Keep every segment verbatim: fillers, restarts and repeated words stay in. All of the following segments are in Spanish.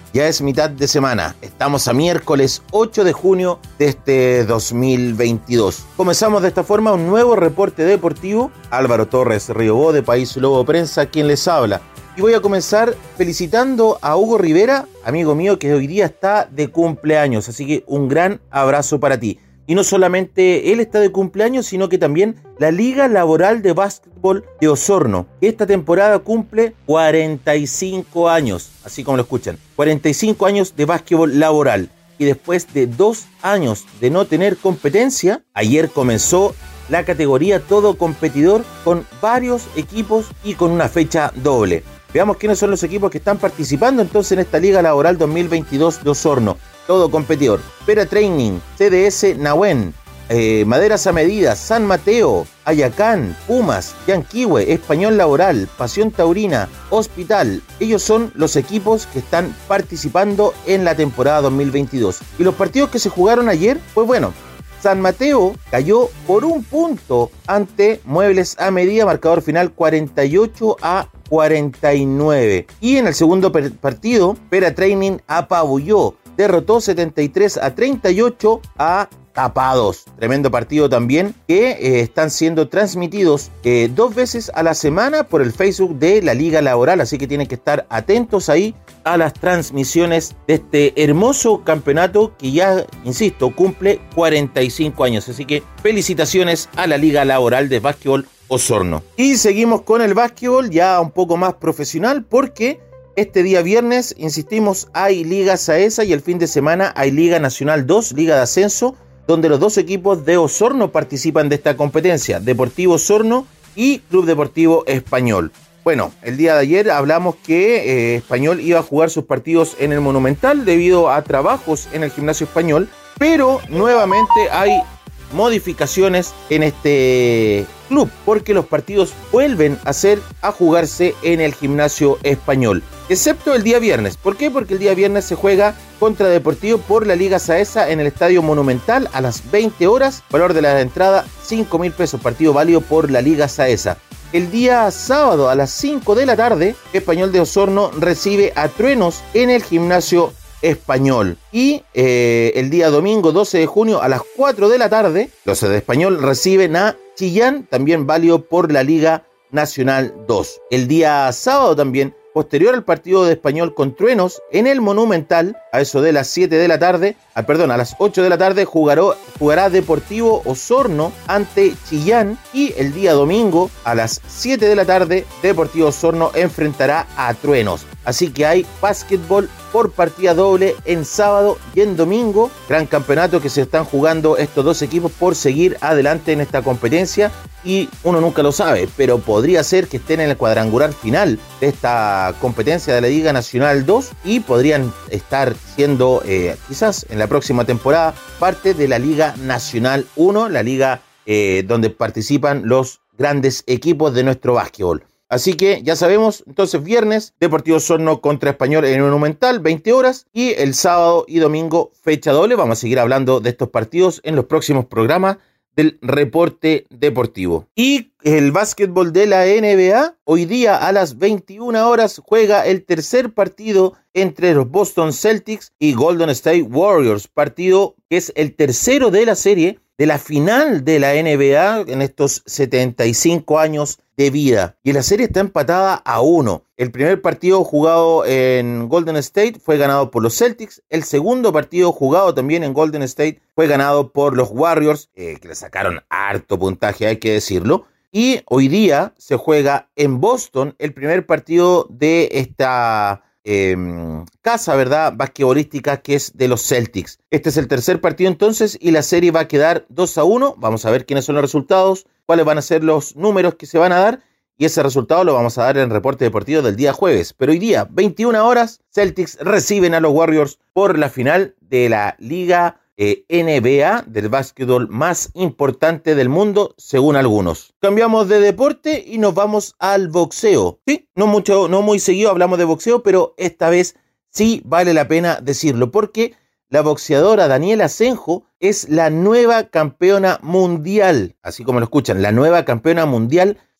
Ya es mitad de semana, estamos a miércoles ocho de junio de este dos mil veintidós. Comenzamos de esta forma un nuevo reporte deportivo. Álvaro Torres Riobó de País Lobo Prensa, quien les habla. Y voy a comenzar felicitando a Hugo Rivera, amigo mío, que hoy día está de cumpleaños. Así que un gran abrazo para ti. Y no solamente él está de cumpleaños, sino que también la Liga Laboral de Básquetbol de Osorno, que esta temporada cumple cuarenta y cinco años, así como lo escuchan, cuarenta y cinco años de básquetbol laboral. Y después de dos años de no tener competencia, ayer comenzó la categoría todo competidor con varios equipos y con una fecha doble. Veamos quiénes son los equipos que están participando entonces en esta Liga Laboral dos mil veintidós de Osorno. Todo competidor: Pera Training, C D S Nahuen, eh, Maderas a Medida, San Mateo, Ayacán, Pumas, Yanquihue, Español Laboral, Pasión Taurina, Hospital. Ellos son los equipos que están participando en la temporada dos mil veintidós. Y los partidos que se jugaron ayer, pues bueno, San Mateo cayó por un punto ante Muebles a Medida, marcador final cuarenta y ocho a cuarenta y nueve. Y en el segundo per- partido, Pera Training apabulló, derrotó setenta y tres a treinta y ocho a Tapados. Tremendo partido también que eh, están siendo transmitidos eh, dos veces a la semana por el Facebook de la Liga Laboral, así que tienen que estar atentos ahí a las transmisiones de este hermoso campeonato que ya, insisto, cumple cuarenta y cinco años. Así que felicitaciones a la Liga Laboral de Básquetbol Osorno. Y seguimos con el básquetbol ya un poco más profesional, porque este día viernes, insistimos, hay Liga Saesa y el fin de semana hay Liga Nacional dos, Liga de Ascenso, donde los dos equipos de Osorno participan de esta competencia, Deportivo Osorno y Club Deportivo Español. Bueno, el día de ayer hablamos que eh, Español iba a jugar sus partidos en el Monumental debido a trabajos en el gimnasio Español, pero nuevamente hay modificaciones en este club, porque los partidos vuelven a ser a jugarse en el gimnasio Español, excepto el día viernes. ¿Por qué? Porque el día viernes se juega contra Deportivo por la Liga Saesa en el Estadio Monumental a las veinte horas, valor de la entrada cinco mil pesos, partido válido por la Liga Saesa. El día sábado a las cinco de la tarde, Español de Osorno recibe a Truenos en el gimnasio Español. Y eh, el día domingo doce de junio a las cuatro de la tarde, los de Español reciben a Chillán, también válido por la Liga Nacional dos. El día sábado también, posterior al partido de Español con Truenos, en el Monumental, a eso de las siete de la tarde, ah, perdón, a las ocho de la tarde, jugará, jugará Deportivo Osorno ante Chillán. Y el día domingo, a las siete de la tarde, Deportivo Osorno enfrentará a Truenos. Así que hay básquetbol por partida doble en sábado y en domingo. Gran campeonato que se están jugando estos dos equipos por seguir adelante en esta competencia. Y uno nunca lo sabe, pero podría ser que estén en el cuadrangular final de esta competencia de la Liga Nacional dos y podrían estar siendo eh, quizás en la próxima temporada parte de la Liga Nacional uno, la liga eh, donde participan los grandes equipos de nuestro básquetbol. Así que ya sabemos, entonces viernes, Deportivo Osorno contra Español en el Monumental, veinte horas, y el sábado y domingo fecha doble. Vamos a seguir hablando de estos partidos en los próximos programas del reporte deportivo. Y el básquetbol de la N B A, hoy día a las veintiuna horas juega el tercer partido entre los Boston Celtics y Golden State Warriors, partido que es el tercero de la serie de la final de la N B A en estos setenta y cinco años de vida. Y la serie está empatada a uno. El primer partido jugado en Golden State fue ganado por los Celtics. El segundo partido jugado también en Golden State fue ganado por los Warriors, eh, que le sacaron harto puntaje, hay que decirlo. Y hoy día se juega en Boston el primer partido de esta Eh, casa, ¿verdad?, basquetbolística, que es de los Celtics. Este es el tercer partido entonces y la serie va a quedar dos a uno. Vamos a ver quiénes son los resultados, cuáles van a ser los números que se van a dar, y ese resultado lo vamos a dar en el reporte deportivo del día jueves. Pero hoy día, veintiuna horas, Celtics reciben a los Warriors por la final de la Liga eh, N B A, del básquetbol más importante del mundo, según algunos. Cambiamos de deporte y nos vamos al boxeo. Sí, no mucho, no muy seguido hablamos de boxeo, pero esta vez sí vale la pena decirlo, porque la boxeadora Daniela Senjo es la nueva campeona mundial, así como lo escuchan, la nueva campeona mundial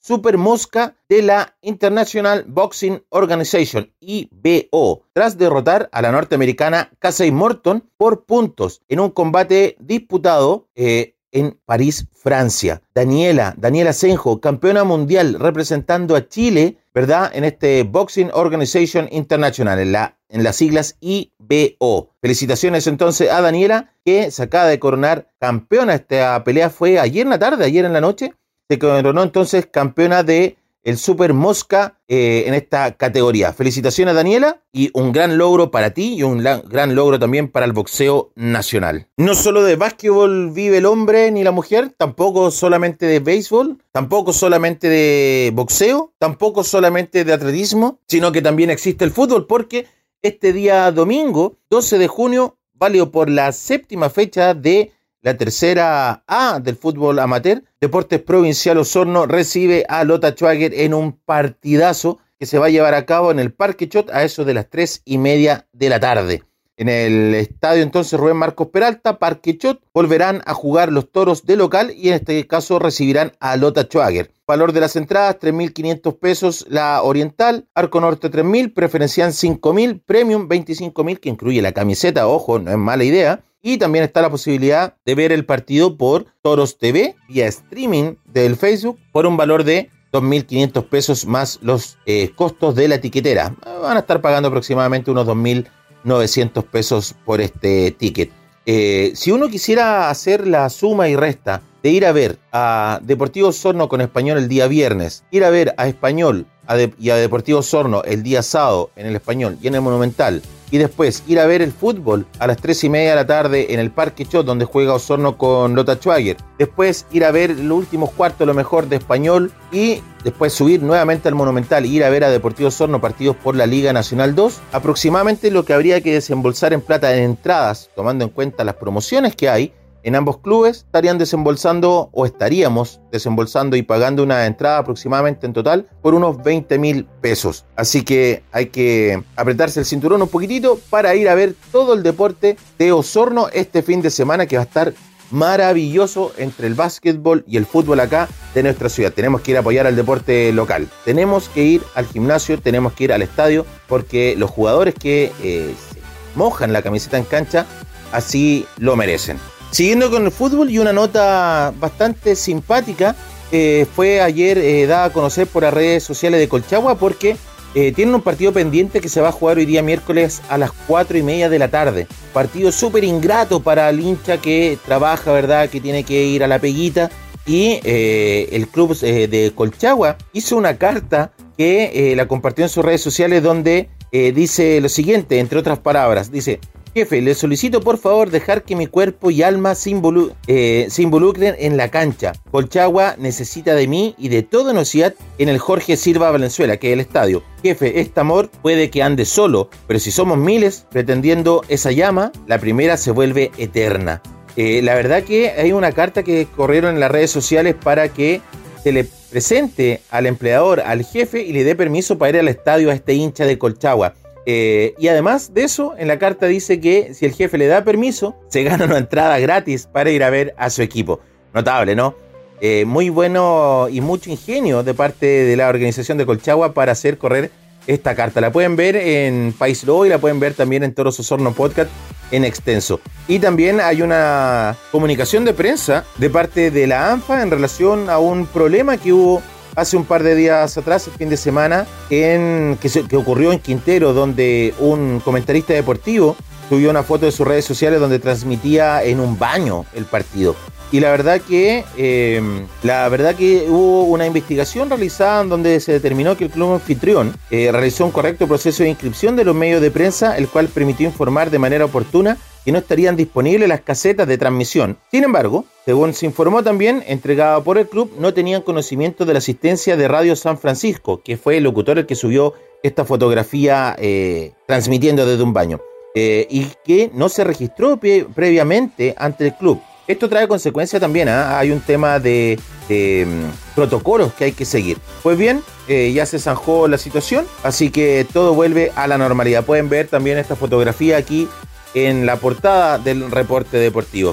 Super Mosca de la International Boxing Organization, I B O, tras derrotar a la norteamericana Casey Morton por puntos en un combate disputado eh, en París, Francia. Daniela, Daniela Senjo, campeona mundial representando a Chile, ¿verdad? En este Boxing Organization International, en, la, en las siglas I B O. Felicitaciones entonces a Daniela, que se acaba de coronar campeona. Esta pelea fue ayer en la tarde, ayer en la noche. Se coronó entonces campeona de el Super Mosca eh, en esta categoría. Felicitaciones, Daniela, y un gran logro para ti y un la, gran logro también para el boxeo nacional. No solo de básquetbol vive el hombre ni la mujer, tampoco solamente de béisbol, tampoco solamente de boxeo, tampoco solamente de atletismo, sino que también existe el fútbol, porque este día domingo, doce de junio, válido por la séptima fecha de la tercera A del fútbol amateur, Deportes Provincial Osorno recibe a Lota Schwager en un partidazo que se va a llevar a cabo en el Parque Chot a eso de las tres y media de la tarde. En el estadio entonces Rubén Marcos Peralta, Parque Chot, volverán a jugar los Toros de local y en este caso recibirán a Lota Schwager. Valor de las entradas, tres mil quinientos pesos la oriental, Arco Norte tres mil, preferencial cinco mil, Premium veinticinco mil, que incluye la camiseta, ojo, no es mala idea. Y también está la posibilidad de ver el partido por Toros T V vía streaming del Facebook por un valor de dos mil quinientos pesos más los eh, costos de la etiquetera. Van a estar pagando aproximadamente unos dos mil novecientos pesos por este ticket. Eh, si uno quisiera hacer la suma y resta de ir a ver a Deportivo Osorno con Español el día viernes, ir a ver a Español a de, y a Deportivo Osorno el día sábado en el Español y en el Monumental, y después ir a ver el fútbol a las tres y media de la tarde en el Parque Chot, donde juega Osorno con Lota Schwager. Después ir a ver los últimos cuartos, lo mejor de Español, y después subir nuevamente al Monumental y ir a ver a Deportivo Osorno partidos por la Liga Nacional dos. Aproximadamente lo que habría que desembolsar en plata en entradas, tomando en cuenta las promociones que hay en ambos clubes, estarían desembolsando o estaríamos desembolsando y pagando una entrada aproximadamente en total por unos veinte mil pesos. Así que hay que apretarse el cinturón un poquitito para ir a ver todo el deporte de Osorno este fin de semana, que va a estar maravilloso entre el básquetbol y el fútbol acá de nuestra ciudad. Tenemos que ir a apoyar al deporte local, tenemos que ir al gimnasio, tenemos que ir al estadio, porque los jugadores que eh, se mojan la camiseta en cancha así lo merecen. Siguiendo con el fútbol, y una nota bastante simpática eh, fue ayer eh, dada a conocer por las redes sociales de Colchagua, porque eh, tienen un partido pendiente que se va a jugar hoy día miércoles a las cuatro y media de la tarde. Partido súper ingrato para el hincha que trabaja, ¿verdad?, que tiene que ir a la peguita, y eh, el club eh, de Colchagua hizo una carta que eh, la compartió en sus redes sociales, donde eh, dice lo siguiente, entre otras palabras, dice: jefe, le solicito por favor dejar que mi cuerpo y alma se, involu- eh, se involucren en la cancha. Colchagua necesita de mí y de toda Nociat en el Jorge Silva Valenzuela, que es el estadio. Jefe, este amor puede que ande solo, pero si somos miles pretendiendo esa llama, la primera se vuelve eterna. Eh, la verdad que hay una carta que corrieron en las redes sociales para que se le presente al empleador, al jefe, y le dé permiso para ir al estadio a este hincha de Colchagua. Eh, y además de eso, en la carta dice que si el jefe le da permiso, se gana una entrada gratis para ir a ver a su equipo. Notable, ¿no? Eh, muy bueno y mucho ingenio de parte de la organización de Colchagua para hacer correr esta carta. La pueden ver en País Lobo y la pueden ver también en Toros Osorno Podcast en extenso. Y también hay una comunicación de prensa de parte de la ANFA en relación a un problema que hubo hace un par de días atrás, el fin de semana, en, que, se, que ocurrió en Quintero, donde un comentarista deportivo subió una foto de sus redes sociales donde transmitía en un baño el partido. Y la verdad que eh, la verdad que hubo una investigación realizada en donde se determinó que el club anfitrión eh, realizó un correcto proceso de inscripción de los medios de prensa, el cual permitió informar de manera oportuna que no estarían disponibles las casetas de transmisión. Sin embargo, según se informó también, entregado por el club, no tenían conocimiento de la asistencia de Radio San Francisco, que fue el locutor el que subió esta fotografía eh, transmitiendo desde un baño, eh, y que no se registró pre- previamente ante el club. Esto trae consecuencias también, ¿eh? Hay un tema de, de um, protocolos que hay que seguir. Pues bien, eh, ya se zanjó la situación, así que todo vuelve a la normalidad. Pueden ver también esta fotografía aquí en la portada del reporte deportivo.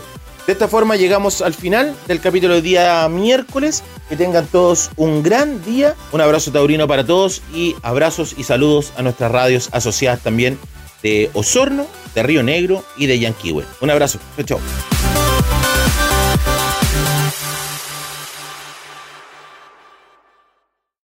De esta forma llegamos al final del capítulo de día miércoles. Que tengan todos un gran día. Un abrazo taurino para todos y abrazos y saludos a nuestras radios asociadas también de Osorno, de Río Negro y de Yanquihue. Un abrazo. Chau, chau.